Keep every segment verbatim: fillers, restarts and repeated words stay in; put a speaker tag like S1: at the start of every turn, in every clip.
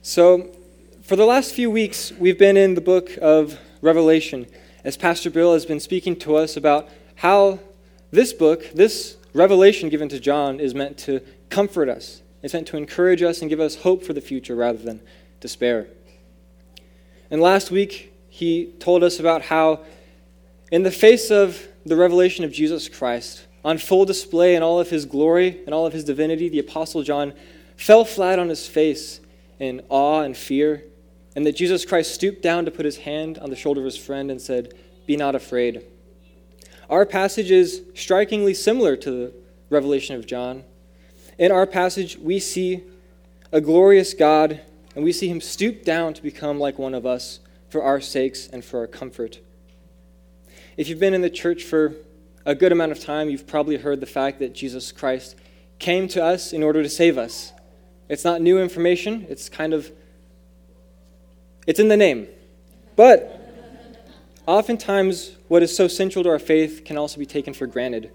S1: So, for the last few weeks, we've been in the book of Revelation, as Pastor Bill has been speaking to us about how this book, this revelation given to John, is meant to comfort us. It's meant to encourage us and give us hope for the future rather than despair. And last week, he told us about how, in the face of the revelation of Jesus Christ, on full display in all of his glory and all of his divinity, the Apostle John fell flat on his face in awe and fear, and that Jesus Christ stooped down to put his hand on the shoulder of his friend and said, "Be not afraid." Our passage is strikingly similar to the revelation of John. In our passage, we see a glorious God, and we see him stoop down to become like one of us for our sakes and for our comfort. If you've been in the church for a good amount of time, you've probably heard the fact that Jesus Christ came to us in order to save us. It's not new information. It's kind of, it's in the name. But oftentimes, what is so central to our faith can also be taken for granted.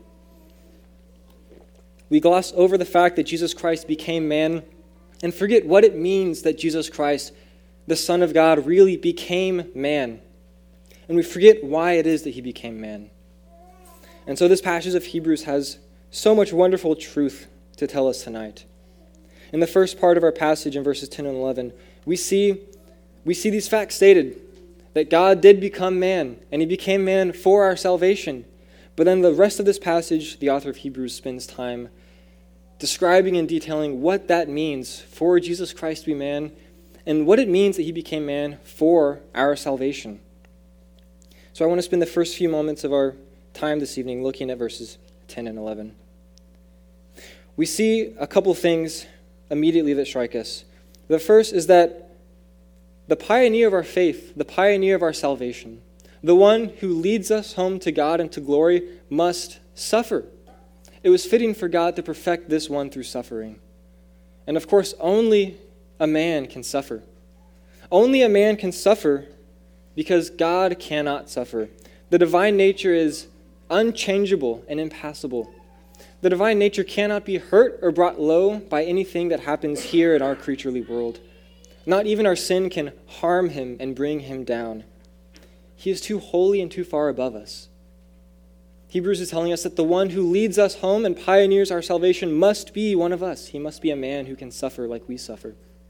S1: We gloss over the fact that Jesus Christ became man and forget what it means that Jesus Christ, the Son of God, really became man. And we forget why it is that he became man. And so this passage of Hebrews has so much wonderful truth to tell us tonight. In the first part of our passage, in verses ten and eleven, we see, we see these facts stated, that God did become man, and he became man for our salvation. But then the rest of this passage, the author of Hebrews spends time describing and detailing what that means for Jesus Christ to be man, and what it means that he became man for our salvation. So I want to spend the first few moments of our time this evening looking at verses ten and eleven. We see a couple things immediately that strike us. The first is that the pioneer of our faith, the pioneer of our salvation, the one who leads us home to God and to glory, must suffer. It was fitting for God to perfect this one through suffering. And of course, only a man can suffer. Only a man can suffer because God cannot suffer. The divine nature is unchangeable and impassible. The divine nature cannot be hurt or brought low by anything that happens here in our creaturely world. Not even our sin can harm him and bring him down. He is too holy and too far above us. Hebrews is telling us that the one who leads us home and pioneers our salvation must be one of us. He must be a man who can suffer like we suffer.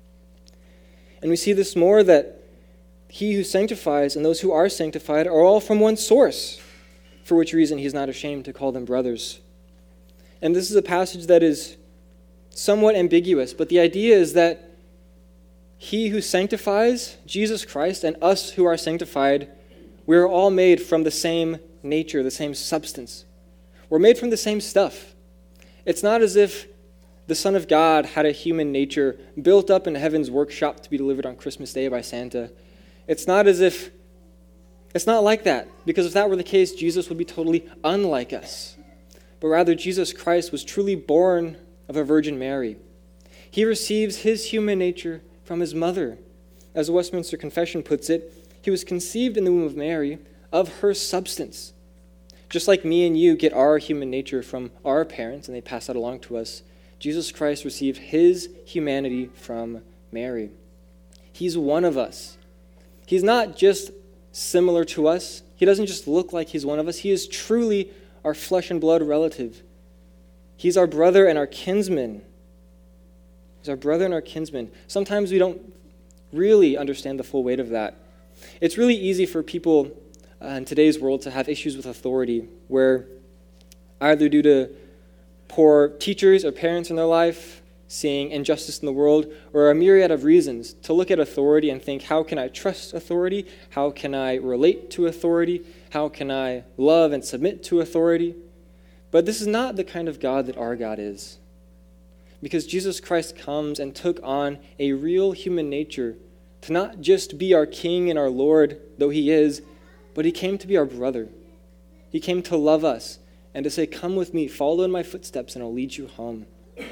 S1: And we see this more, that he who sanctifies and those who are sanctified are all from one source, for which reason he is not ashamed to call them brothers. And this is a passage that is somewhat ambiguous, but the idea is that he who sanctifies, Jesus Christ, and us who are sanctified, we are all made from the same nature, the same substance. We're made from the same stuff. It's not as if the Son of God had a human nature built up in heaven's workshop to be delivered on Christmas Day by Santa. It's not as if, it's not like that, because if that were the case, Jesus would be totally unlike us. But rather, Jesus Christ was truly born of a Virgin Mary. He receives his human nature from his mother. As the Westminster Confession puts it, he was conceived in the womb of Mary of her substance. Just like me and you get our human nature from our parents and they pass that along to us, Jesus Christ received his humanity from Mary. He's one of us. He's not just similar to us. He doesn't just look like he's one of us. He is truly our flesh and blood relative. He's our brother and our kinsman. He's our brother and our kinsman. Sometimes we don't really understand the full weight of that. It's really easy for people uh, in today's world to have issues with authority, where either due to poor teachers or parents in their life, seeing injustice in the world, or a myriad of reasons to look at authority and think, how can I trust authority? How can I relate to authority? How can I love and submit to authority? But this is not the kind of God that our God is. Because Jesus Christ comes and took on a real human nature to not just be our King and our Lord, though he is, but he came to be our brother. He came to love us and to say, come with me, follow in my footsteps, and I'll lead you home.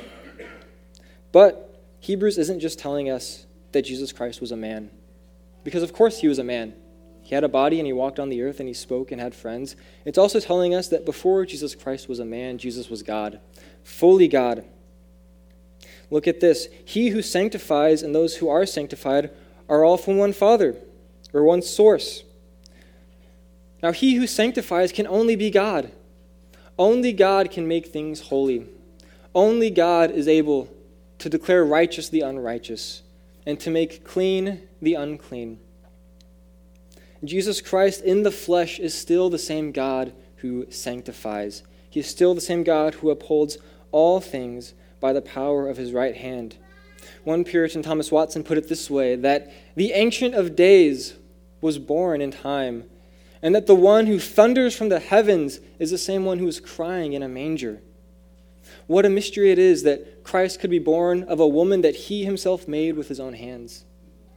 S1: But Hebrews isn't just telling us that Jesus Christ was a man. Because of course he was a man. He had a body and he walked on the earth and he spoke and had friends. It's also telling us that before Jesus Christ was a man, Jesus was God, fully God. Look at this. He who sanctifies and those who are sanctified are all from one Father, or one source. Now, he who sanctifies can only be God. Only God can make things holy. Only God is able to declare righteous the unrighteous and to make clean the unclean. Jesus Christ in the flesh is still the same God who sanctifies. He is still the same God who upholds all things by the power of his right hand. One Puritan, Thomas Watson, put it this way, that the Ancient of Days was born in time, and that the one who thunders from the heavens is the same one who is crying in a manger. What a mystery it is that Christ could be born of a woman that he himself made with his own hands.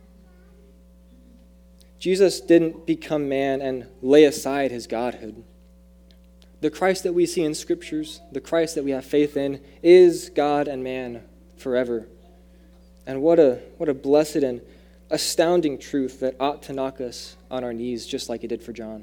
S1: Jesus didn't become man and lay aside his godhood. The Christ that we see in Scriptures, the Christ that we have faith in, is God and man forever. And what a what a blessed and astounding truth that ought to knock us on our knees just like it did for John.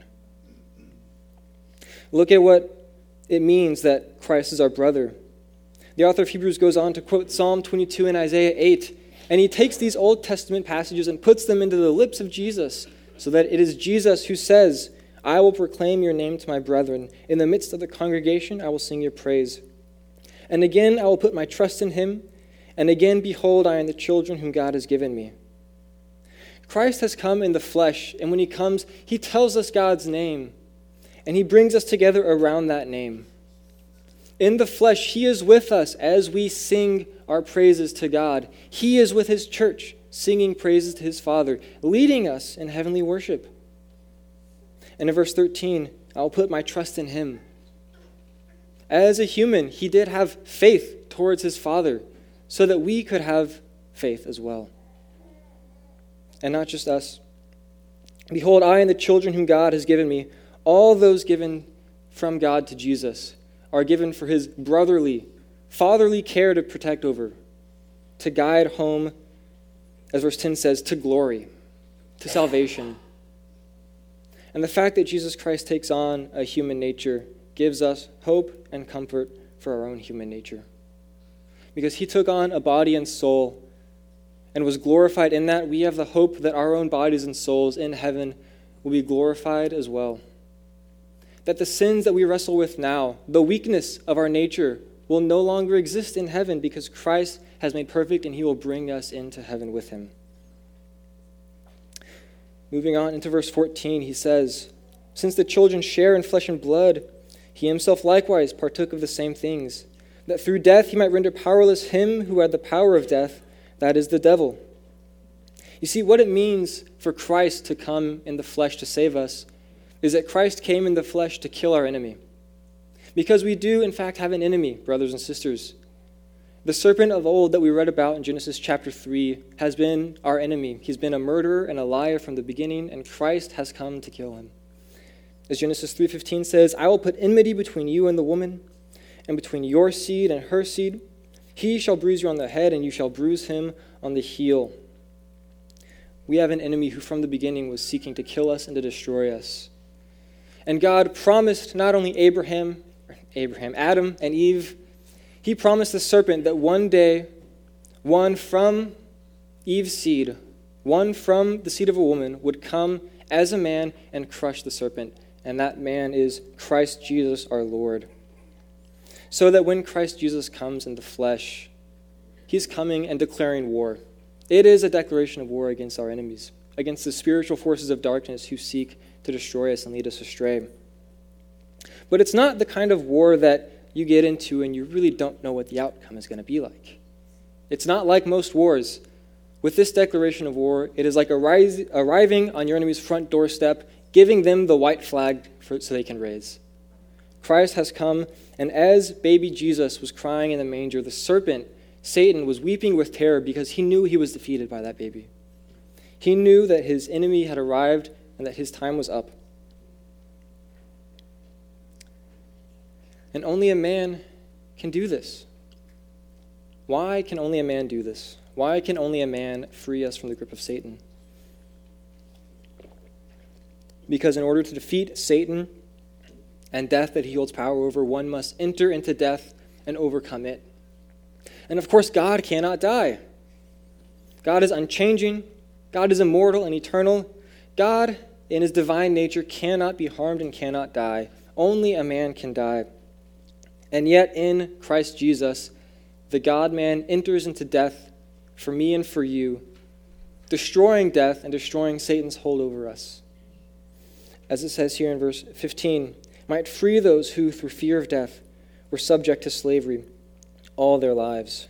S1: Look at what it means that Christ is our brother. The author of Hebrews goes on to quote Psalm twenty-two and Isaiah eight, and he takes these Old Testament passages and puts them into the lips of Jesus, so that it is Jesus who says, I will proclaim your name to my brethren. In the midst of the congregation, I will sing your praise. And again, I will put my trust in him. And again, behold, I am the children whom God has given me. Christ has come in the flesh, and when he comes, he tells us God's name, and he brings us together around that name. In the flesh, he is with us as we sing our praises to God. He is with his church, singing praises to his Father, leading us in heavenly worship. And in verse thirteen, I will put my trust in him. As a human, he did have faith towards his Father, so that we could have faith as well. And not just us. Behold, I and the children whom God has given me, all those given from God to Jesus, are given for his brotherly, fatherly care to protect over, to guide home, as verse ten says, to glory, to salvation. And the fact that Jesus Christ takes on a human nature gives us hope and comfort for our own human nature. Because he took on a body and soul and was glorified in that, we have the hope that our own bodies and souls in heaven will be glorified as well. That the sins that we wrestle with now, the weakness of our nature, will no longer exist in heaven because Christ has made perfect and he will bring us into heaven with him. Moving on into verse fourteen, he says, since the children share in flesh and blood, he himself likewise partook of the same things, that through death he might render powerless him who had the power of death, that is the devil. You see, what it means for Christ to come in the flesh to save us is that Christ came in the flesh to kill our enemy. Because we do, in fact, have an enemy, brothers and sisters. The serpent of old that we read about in Genesis chapter three has been our enemy. He's been a murderer and a liar from the beginning, and Christ has come to kill him. As Genesis three fifteen says, I will put enmity between you and the woman, and between your seed and her seed. He shall bruise you on the head, and you shall bruise him on the heel. We have an enemy who from the beginning was seeking to kill us and to destroy us. And God promised not only Abraham, Abraham, Adam and Eve, he promised the serpent that one day, one from Eve's seed, one from the seed of a woman, would come as a man and crush the serpent. And that man is Christ Jesus our Lord. So that when Christ Jesus comes in the flesh, he's coming and declaring war. It is a declaration of war against our enemies, against the spiritual forces of darkness who seek to destroy us and lead us astray. But it's not the kind of war that you get into and you really don't know what the outcome is going to be like. It's not like most wars. With this declaration of war, it is like arise, arriving on your enemy's front doorstep, giving them the white flag for, so they can raise. Christ has come, and as baby Jesus was crying in the manger, the serpent, Satan, was weeping with terror because he knew he was defeated by that baby. He knew that his enemy had arrived and that his time was up. And only a man can do this. Why can only a man do this? Why can only a man free us from the grip of Satan? Because in order to defeat Satan and death that he holds power over, one must enter into death and overcome it. And of course, God cannot die. God is unchanging. God is immortal and eternal. God, in his divine nature, cannot be harmed and cannot die. Only a man can die. And yet, in Christ Jesus, the God-man enters into death for me and for you, destroying death and destroying Satan's hold over us. As it says here in verse fifteen, might free those who, through fear of death, were subject to slavery all their lives.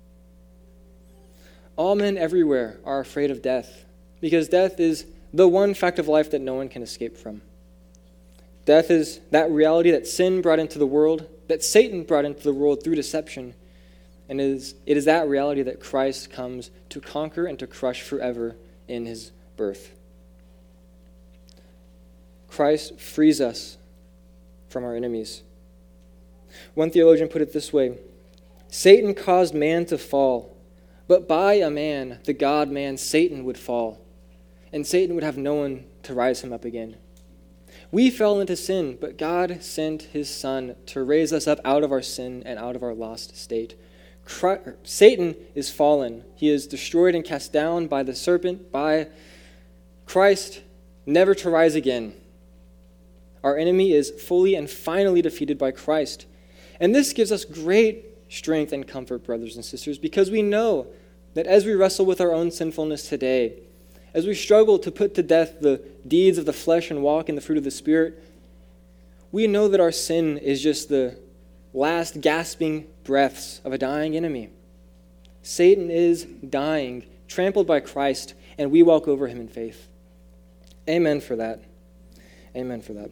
S1: All men everywhere are afraid of death, because death is the one fact of life that no one can escape from. Death is that reality that sin brought into the world, that Satan brought into the world through deception, and it is, it is that reality that Christ comes to conquer and to crush forever in his birth. Christ frees us from our enemies. One theologian put it this way: Satan caused man to fall, but by a man, the God-man, Satan would fall, and Satan would have no one to rise him up again. We fell into sin, but God sent his Son to raise us up out of our sin and out of our lost state. Christ, Satan is fallen. He is destroyed and cast down by the serpent, by Christ, never to rise again. Our enemy is fully and finally defeated by Christ. And this gives us great strength and comfort, brothers and sisters, because we know that as we wrestle with our own sinfulness today, as we struggle to put to death the deeds of the flesh and walk in the fruit of the Spirit, we know that our sin is just the last gasping breaths of a dying enemy. Satan is dying, trampled by Christ, and we walk over him in faith. Amen for that. Amen for that.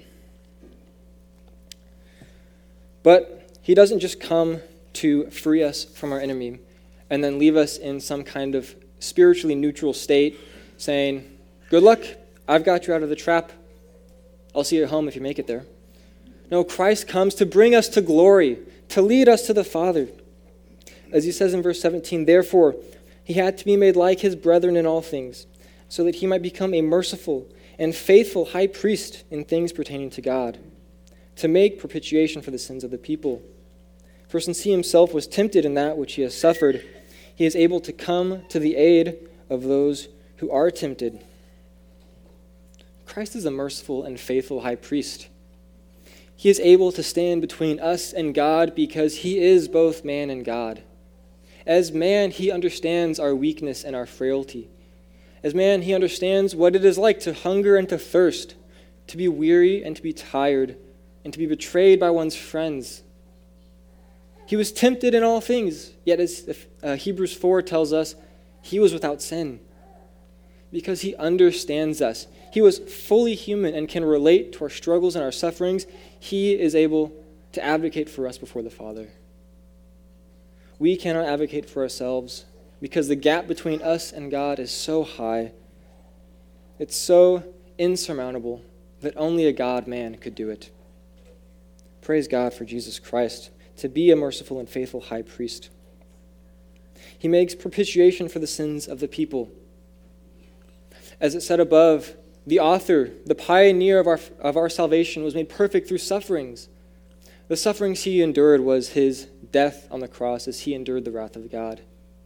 S1: But he doesn't just come to free us from our enemy and then leave us in some kind of spiritually neutral state, saying, good luck, I've got you out of the trap. I'll see you at home if you make it there. No, Christ comes to bring us to glory, to lead us to the Father. As he says in verse seventeen, therefore, he had to be made like his brethren in all things, so that he might become a merciful and faithful high priest in things pertaining to God, to make propitiation for the sins of the people. For since he himself was tempted in that which he has suffered, he is able to come to the aid of those who are tempted. Christ is a merciful and faithful high priest. He is able to stand between us and God because he is both man and God. As man, he understands our weakness and our frailty. As man, he understands what it is like to hunger and to thirst, to be weary and to be tired, and to be betrayed by one's friends. He was tempted in all things, yet as uh, Hebrews four tells us, he was without sin. Because he understands us. He was fully human and can relate to our struggles and our sufferings. He is able to advocate for us before the Father. We cannot advocate for ourselves because the gap between us and God is so high. It's so insurmountable that only a God-man could do it. Praise God for Jesus Christ to be a merciful and faithful high priest. He makes propitiation for the sins of the people. As it said above, the author, the pioneer of our, of our salvation was made perfect through sufferings. The sufferings he endured was his death on the cross as he endured the wrath of God.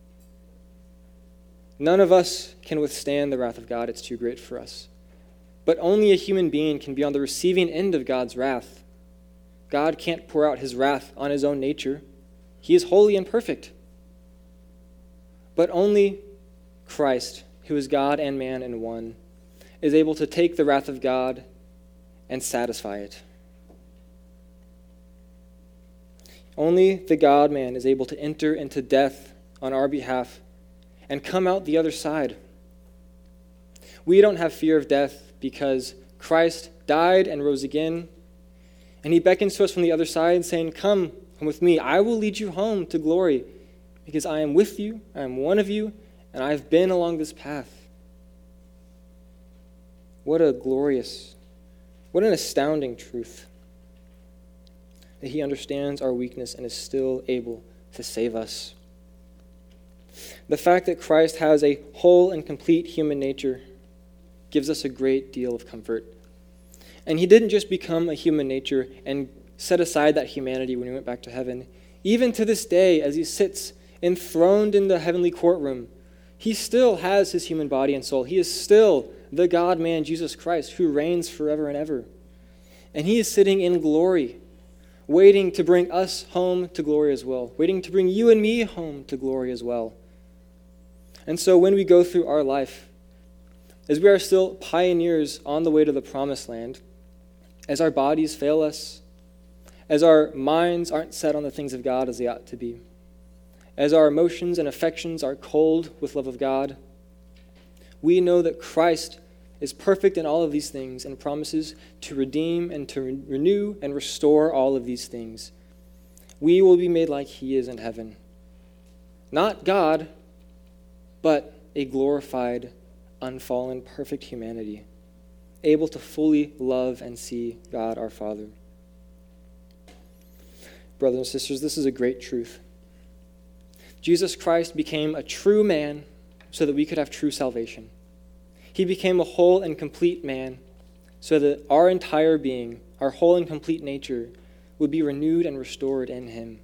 S1: None of us can withstand the wrath of God. It's too great for us. But only a human being can be on the receiving end of God's wrath. God can't pour out his wrath on his own nature. He is holy and perfect. But only Christ, who is God and man in one, is able to take the wrath of God and satisfy it. Only the God-man is able to enter into death on our behalf and come out the other side. We don't have fear of death because Christ died and rose again, and he beckons to us from the other side saying, come, come with me. I will lead you home to glory because I am with you, I am one of you, and I have been along this path. What a glorious, what an astounding truth that he understands our weakness and is still able to save us. The fact that Christ has a whole and complete human nature gives us a great deal of comfort. And he didn't just become a human nature and set aside that humanity when he went back to heaven. Even to this day, as he sits enthroned in the heavenly courtroom, he still has his human body and soul. He is still the God-man, Jesus Christ, who reigns forever and ever. And he is sitting in glory, waiting to bring us home to glory as well, waiting to bring you and me home to glory as well. And so when we go through our life, as we are still pioneers on the way to the promised land, as our bodies fail us, as our minds aren't set on the things of God as they ought to be, as our emotions and affections are cold with love of God, we know that Christ is perfect in all of these things and promises to redeem and to re- renew and restore all of these things. We will be made like he is in heaven. Not God, but a glorified, unfallen, perfect humanity, able to fully love and see God our Father. Brothers and sisters, this is a great truth. Jesus Christ became a true man so that we could have true salvation. He became a whole and complete man so that our entire being, our whole and complete nature, would be renewed and restored in him.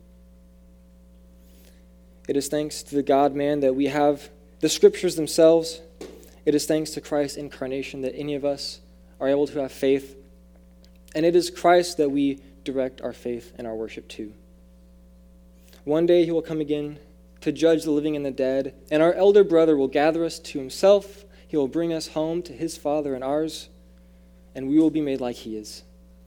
S1: It is thanks to the God-man that we have the Scriptures themselves. It is thanks to Christ's incarnation that any of us are able to have faith. And it is Christ that we direct our faith and our worship to. One day he will come again to judge the living and the dead, and our elder brother will gather us to himself. He will bring us home to his Father and ours, and we will be made like he is.